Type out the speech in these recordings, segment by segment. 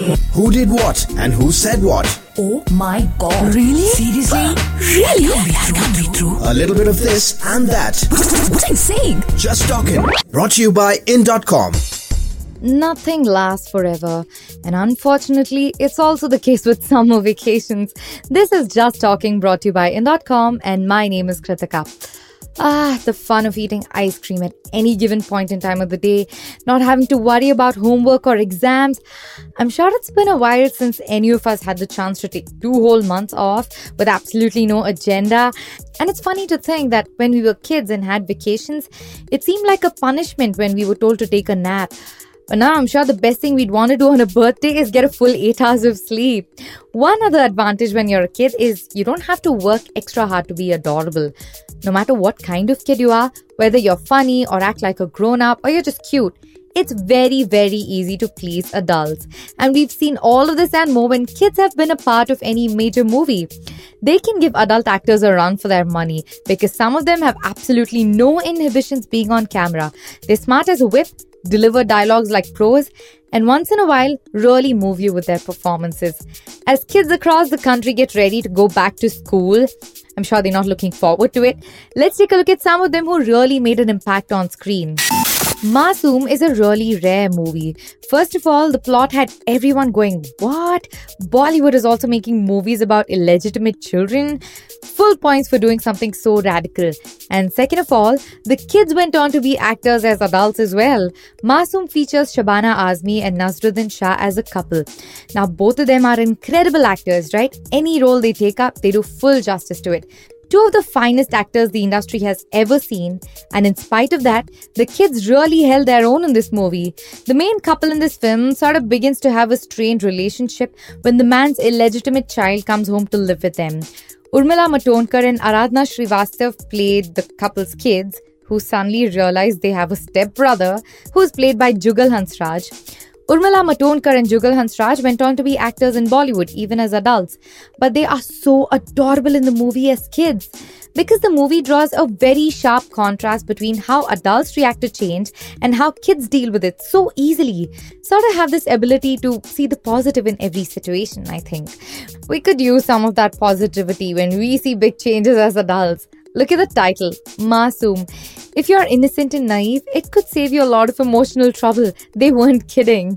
Who did what and who said what? Oh my god. Really? Seriously? Really? That can't be true. A little bit of this and that. What are you saying? Just Talking. Brought to you by in.com. Nothing lasts forever, and unfortunately, it's also the case with summer vacations. This is Just Talking, brought to you by in.com, and my name is Kritika. The fun of eating ice cream at any given point in time of the day, not having to worry about homework or exams. I'm sure it's been a while since any of us had the chance to take 2 whole months off with absolutely no agenda. And it's funny to think that when we were kids and had vacations, it seemed like a punishment when we were told to take a nap. But now I'm sure the best thing we'd want to do on a birthday is get a full 8 hours of sleep. One other advantage when you're a kid is you don't have to work extra hard to be adorable. No matter what kind of kid you are, whether you're funny or act like a grown-up or you're just cute, it's very, very easy to please adults. And we've seen all of this and more when kids have been a part of any major movie. They can give adult actors a run for their money because some of them have absolutely no inhibitions being on camera. They're smart as a whip, deliver dialogues like pros, and once in a while, really move you with their performances. As kids across the country get ready to go back to school, I'm sure they're not looking forward to it. Let's take a look at some of them who really made an impact on screen. Masoom is a really rare movie. First of all, the plot had everyone going, what? Bollywood is also making movies about illegitimate children? Full points for doing something so radical. And second of all, the kids went on to be actors as adults as well. Masoom features Shabana Azmi and Nazruddin Shah as a couple. Now, both of them are incredible actors, right? Any role they take up, they do full justice to it. 2 of the finest actors the industry has ever seen, and in spite of that, the kids really held their own in this movie. The main couple in this film sort of begins to have a strained relationship when the man's illegitimate child comes home to live with them. Urmila Matondkar and Aradhana Srivastav played the couple's kids, who suddenly realize they have a stepbrother, who's played by Jugal Hansraj. Urmila Matondkar and Jugal Hansraj went on to be actors in Bollywood, even as adults. But they are so adorable in the movie as kids. Because the movie draws a very sharp contrast between how adults react to change and how kids deal with it so easily. Sort of have this ability to see the positive in every situation, I think. We could use some of that positivity when we see big changes as adults. Look at the title, Masoom. If you're innocent and naive, it could save you a lot of emotional trouble. They weren't kidding.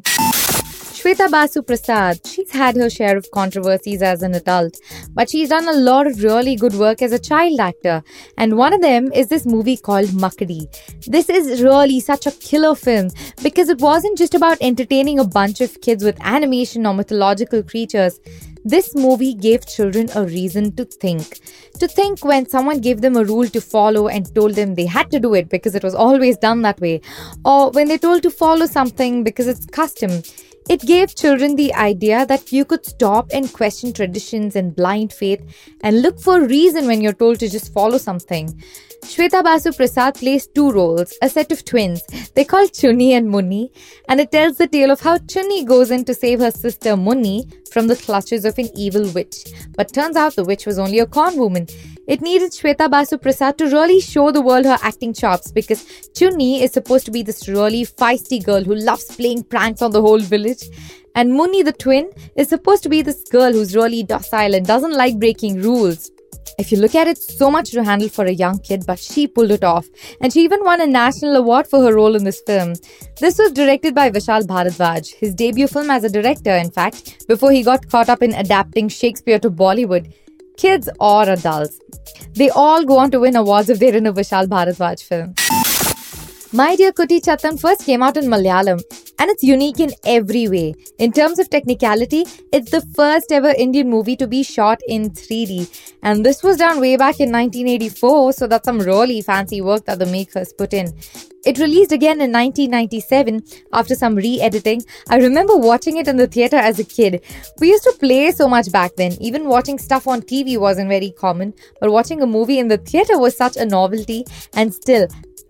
Shweta Basu Prasad, she's had her share of controversies as an adult, but she's done a lot of really good work as a child actor. And one of them is this movie called Makdi. This is really such a killer film because it wasn't just about entertaining a bunch of kids with animation or mythological creatures. This movie gave children a reason to think. To think when someone gave them a rule to follow and told them they had to do it because it was always done that way. Or when they're told to follow something because it's custom. It gave children the idea that you could stop and question traditions and blind faith and look for a reason when you're told to just follow something. Shweta Basu Prasad plays 2 roles, a set of twins. They're called Chunni and Munni, and it tells the tale of how Chunni goes in to save her sister Munni from the clutches of an evil witch. But turns out the witch was only a con woman. It needed Shweta Basu Prasad to really show the world her acting chops because Chunni is supposed to be this really feisty girl who loves playing pranks on the whole village. And Munni, the twin, is supposed to be this girl who's really docile and doesn't like breaking rules. If you look at it, so much to handle for a young kid, but she pulled it off. And she even won a national award for her role in this film. This was directed by Vishal Bharadwaj, his debut film as a director, in fact, before he got caught up in adapting Shakespeare to Bollywood. Kids or adults, they all go on to win awards if they're in a Vishal Bharadwaj film. My Dear Kutty Chattan first came out in Malayalam, and it's unique in every way. In terms of technicality, it's the first ever Indian movie to be shot in 3D. And this was done way back in 1984, so that's some really fancy work that the makers put in. It released again in 1997 after some re-editing. I remember watching it in the theatre as a kid. We used to play so much back then. Even watching stuff on TV wasn't very common. But watching a movie in the theatre was such a novelty. And still,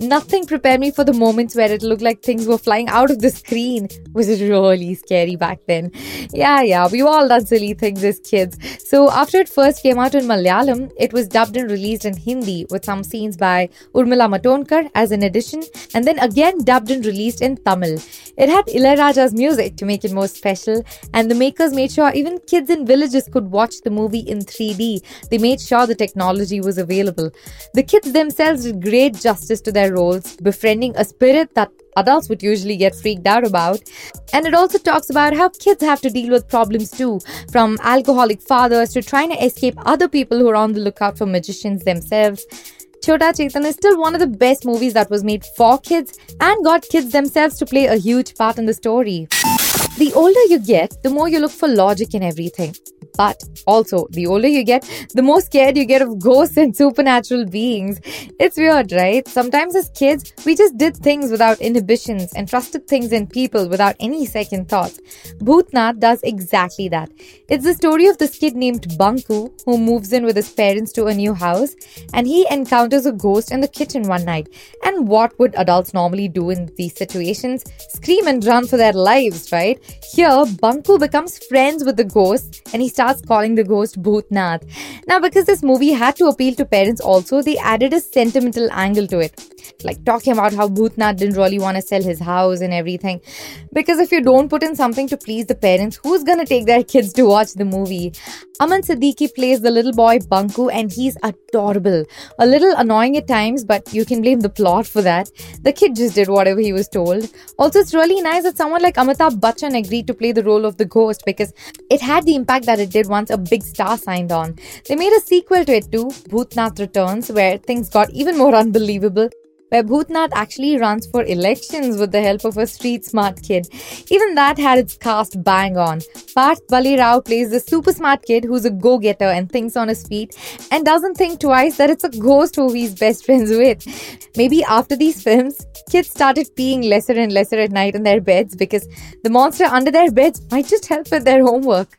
nothing prepared me for the moments where it looked like things were flying out of the screen, which is really scary back then. Yeah, we've all done silly things as kids. So after it first came out in Malayalam, it was dubbed and released in Hindi with some scenes by Urmila Matondkar as an addition, and then again dubbed and released in Tamil. It had Ilayaraja's music to make it more special, and the makers made sure even kids in villages could watch the movie in 3D. They made sure the technology was available. The kids themselves did great justice to their roles, befriending a spirit that adults would usually get freaked out about. And it also talks about how kids have to deal with problems too, from alcoholic fathers to trying to escape other people who are on the lookout for magicians themselves. Chhota Chetan is still one of the best movies that was made for kids and got kids themselves to play a huge part in the story. The older you get, the more you look for logic in everything. But also, the older you get, the more scared you get of ghosts and supernatural beings. It's weird, right? Sometimes as kids, we just did things without inhibitions and trusted things in people without any second thoughts. Bhootnath does exactly that. It's the story of this kid named Banku who moves in with his parents to a new house, and he encounters a ghost in the kitchen one night. And what would adults normally do in these situations? Scream and run for their lives, right? Here, Banku becomes friends with the ghost and he starts calling the ghost Bhootnath. Now, because this movie had to appeal to parents also, they added a sentimental angle to it. Like talking about how Bhootnath didn't really want to sell his house and everything. Because if you don't put in something to please the parents, who's gonna take their kids to watch the movie? Aman Siddiqui plays the little boy Banku and he's adorable. A little annoying at times, but you can blame the plot for that. The kid just did whatever he was told. Also, it's really nice that someone like Amitabh Bachchan agreed to play the role of the ghost because it had the impact that it did once a big star signed on. They made a sequel to it too, Bhootnath Returns, where things got even more unbelievable, where Bhootnath actually runs for elections with the help of a street smart kid. Even that had its cast bang on. Parth Bali Rao plays the super smart kid who's a go-getter and thinks on his feet and doesn't think twice that it's a ghost who he's best friends with. Maybe after these films, kids started peeing lesser and lesser at night in their beds because the monster under their beds might just help with their homework.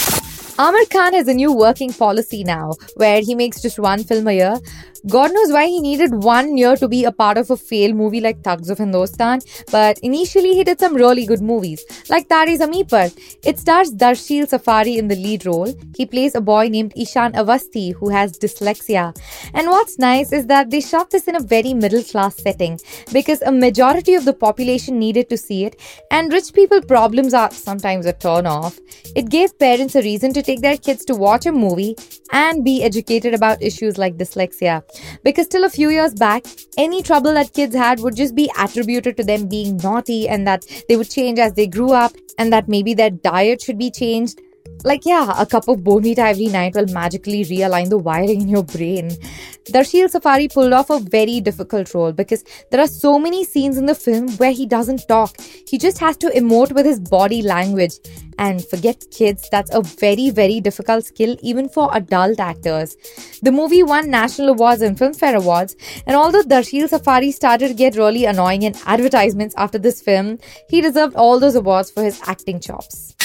Aamir Khan has a new working policy now, where he makes just one film a year. God knows why he needed 1 year to be a part of a failed movie like Thugs of Hindostan, but initially he did some really good movies, like Tare Zameen Par. It stars Darshil Safari in the lead role. He plays a boy named Ishan Avasthi who has dyslexia. And what's nice is that they shot this in a very middle-class setting, because a majority of the population needed to see it, and rich people problems are sometimes a turn-off. It gave parents a reason to take their kids to watch a movie and be educated about issues like dyslexia. Because till a few years back, any trouble that kids had would just be attributed to them being naughty and that they would change as they grew up and that maybe their diet should be changed. Like, a cup of bone meat every night will magically realign the wiring in your brain. Darshil Safari pulled off a very difficult role because there are so many scenes in the film where he doesn't talk. He just has to emote with his body language. And forget kids, that's a very, very difficult skill even for adult actors. The movie won national awards and Filmfare Awards, and although Darshil Safari started to get really annoying in advertisements after this film, he deserved all those awards for his acting chops.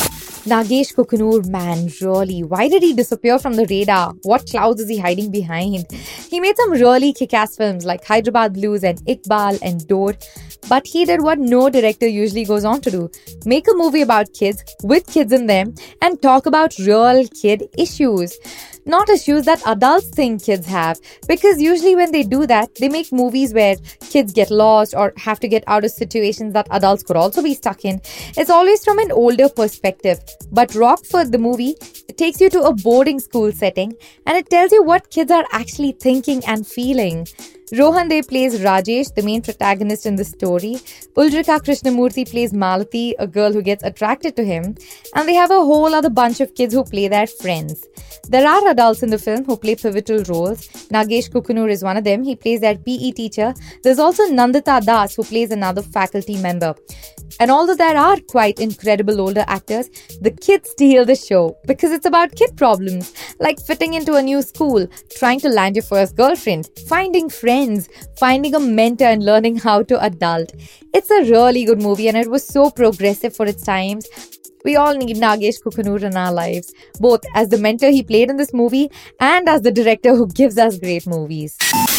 Nagesh Kukunoor, man, really, why did he disappear from the radar? What clouds is he hiding behind? He made some really kick-ass films like Hyderabad Blues and Iqbal and Dor, but he did what no director usually goes on to do: make a movie about kids, with kids in them, and talk about real kid issues. Not issues that adults think kids have, because usually when they do that, they make movies where kids get lost or have to get out of situations that adults could also be stuck in. It's always from an older perspective. But Rockford, the movie, it takes you to a boarding school setting and it tells you what kids are actually thinking and feeling. Rohan Dey plays Rajesh, the main protagonist in the story. Uldrika Krishnamurthy plays Malati, a girl who gets attracted to him. And they have a whole other bunch of kids who play their friends. There are adults in the film who play pivotal roles. Nagesh Kukunoor is one of them. He plays their PE teacher. There's also Nandita Das, who plays another faculty member. And although there are quite incredible older actors, the kids steal the show because it's about kid problems, like fitting into a new school, trying to land your first girlfriend, finding friends, finding a mentor and learning how to adult. It's a really good movie and it was so progressive for its times. We all need Nagesh Kukunoor in our lives, both as the mentor he played in this movie and as the director who gives us great movies.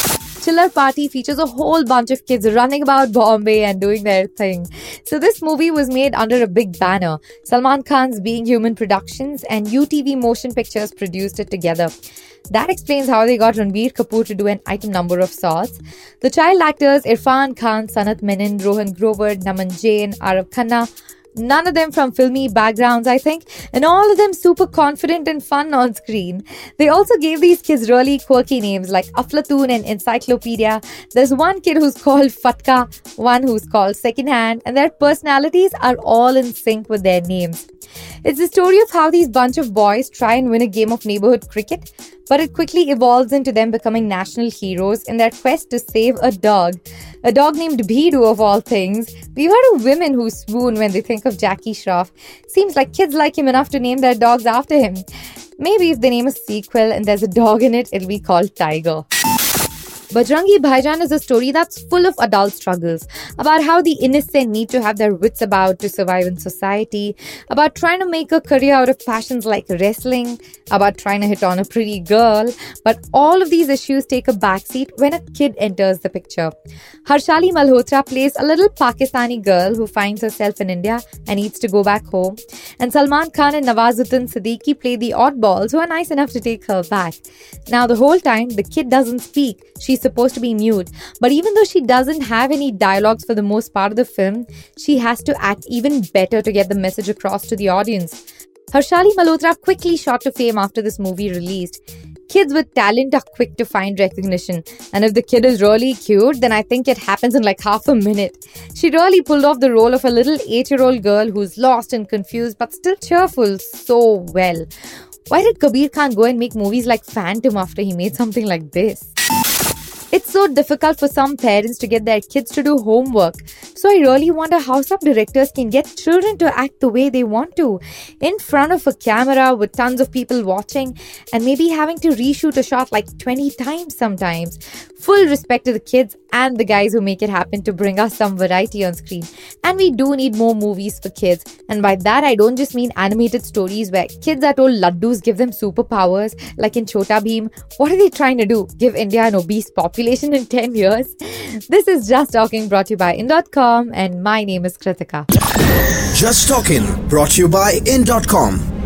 chiller party features a whole bunch of kids running about Bombay and doing their thing. So this movie was made under a big banner. Salman Khan's Being Human Productions and UTV Motion Pictures produced it together. That explains how they got Ranbir Kapoor to do an item number of sorts. The child actors Irfan Khan, Sanat Menon, Rohan Grover, Naman Jain, Arav Khanna, none of them from filmy backgrounds, I think, and all of them super confident and fun on screen. They also gave these kids really quirky names like Aflatoon and Encyclopedia. There's one kid who's called Fatka, one who's called Secondhand, and their personalities are all in sync with their names. It's the story of how these bunch of boys try and win a game of neighborhood cricket, but it quickly evolves into them becoming national heroes in their quest to save a dog named Bhidu of all things. We've heard of women who swoon when they think of Jackie Shroff. Seems like kids like him enough to name their dogs after him. Maybe if they name a sequel and there's a dog in it, it'll be called Tiger. Bajrangi Bhaijaan is a story that's full of adult struggles, about how the innocent need to have their wits about to survive in society, about trying to make a career out of passions like wrestling, about trying to hit on a pretty girl, but all of these issues take a backseat when a kid enters the picture. Harshali Malhotra plays a little Pakistani girl who finds herself in India and needs to go back home, and Salman Khan and Nawazuddin Siddiqui play the oddballs who are nice enough to take her back. Now the whole time, the kid doesn't speak. She's supposed to be mute, but even though she doesn't have any dialogues for the most part of the film, she has to act even better to get the message across to the audience. Harshali Malhotra quickly shot to fame after this movie released. Kids with talent are quick to find recognition, and if the kid is really cute, then I think it happens in like half a minute. She really pulled off the role of a little 8-year-old girl who's lost and confused but still cheerful so well. Why did Kabir Khan go and make movies like Phantom after he made something like this? It's so difficult for some parents to get their kids to do homework. So I really wonder how some directors can get children to act the way they want to, in front of a camera with tons of people watching and maybe having to reshoot a shot like 20 times sometimes. Full respect to the kids and the guys who make it happen to bring us some variety on screen. And we do need more movies for kids. And by that, I don't just mean animated stories where kids are told laddus give them superpowers, like in Chota Bheem. What are they trying to do? Give India an obese population in 10 years? This is Just Talking, brought to you by In.com, and my name is Kritika. Just Talking, brought to you by In.com.